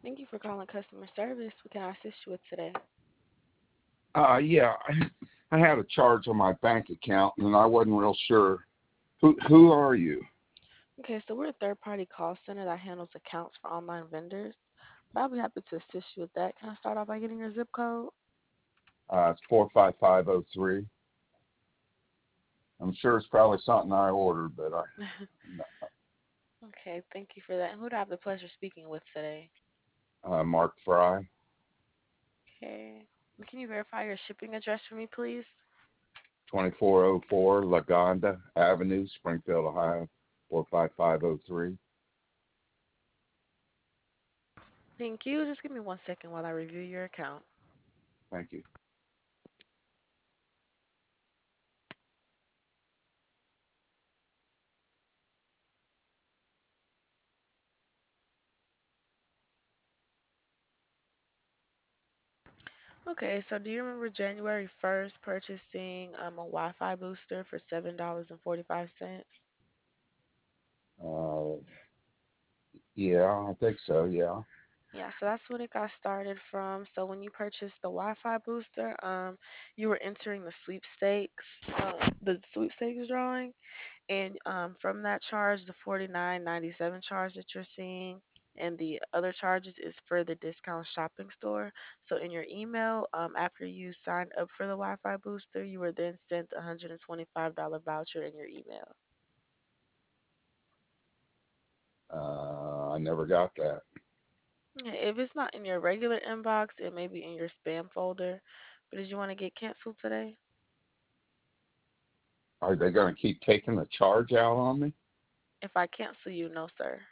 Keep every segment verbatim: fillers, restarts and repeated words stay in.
Thank you for calling customer service. What can I assist you with today? Uh, yeah, I, I had a charge on my bank account, and I wasn't real sure. Who who are you? Okay, so we're a third party call center that handles accounts for online vendors. But I'll be happy to assist you with that. Can I start off by getting your zip code? Uh, it's four five five zero three. I'm sure it's probably something I ordered, but I Okay, thank you for that. And who do I have the pleasure speaking with today? uh, Mark Fry, Okay. And can you verify your shipping address for me, please? twenty-four oh four Lagonda Avenue, Springfield, Ohio, four five five zero three. Thank you. Just give me one second while I review your account. Thank you. Okay, so do you remember January first purchasing um, a Wi Fi booster for seven dollars and forty-five cents? Uh, yeah, I think so. Yeah. Yeah, so that's what it got started from. So when you purchased the Wi-Fi booster, um, you were entering the sweepstakes, uh, the sweepstakes drawing, and um, from that charge, the forty-nine ninety-seven charge that you're seeing, and the other charges is for the discount shopping store. So in your email, um, after you signed up for the Wi-Fi booster, you were then sent a one hundred twenty-five dollars voucher in your email. Uh, I never got that. Yeah, if it's not in your regular inbox, it may be in your spam folder. But did you want to get canceled today? Are they going to keep taking the charge out on me? If I cancel you, no, sir.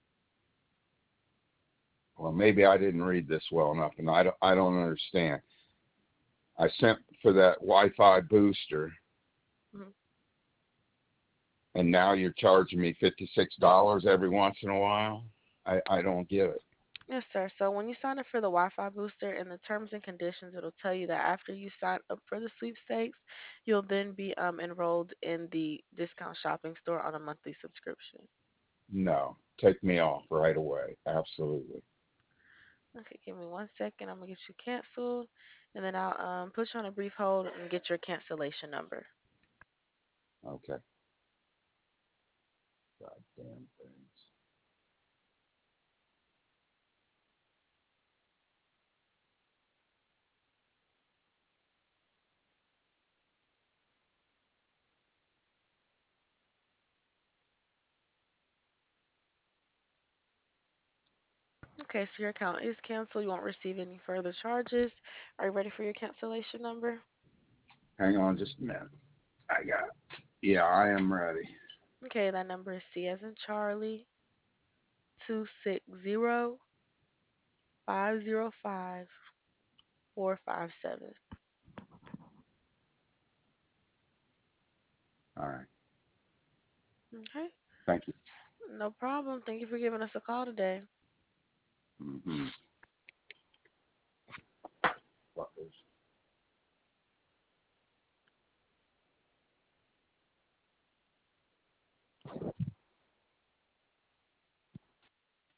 Well, maybe I didn't read this well enough, and I don't, I don't understand. I sent for that Wi-Fi booster, Mhm. and now you're charging me fifty-six dollars every once in a while. I, I don't get it. Yes, sir. So when you sign up for the Wi-Fi booster, in the terms and conditions, it'll tell you that after you sign up for the sweepstakes, you'll then be um enrolled in the discount shopping store on a monthly subscription. No, take me off right away. Absolutely. Okay, give me one second. I'm gonna get you canceled, and then I'll um put you on a brief hold and get your cancellation number. Okay. Goddamn things. Okay, so your account is canceled. You won't receive any further charges. Are you ready for your cancellation number? Hang on just a minute. I got. Yeah, I am ready. Okay, that number is C as in Charlie, two six zero five zero five four five seven. All right. Okay, Thank you. no problem. Thank you for giving us a call today. Hmm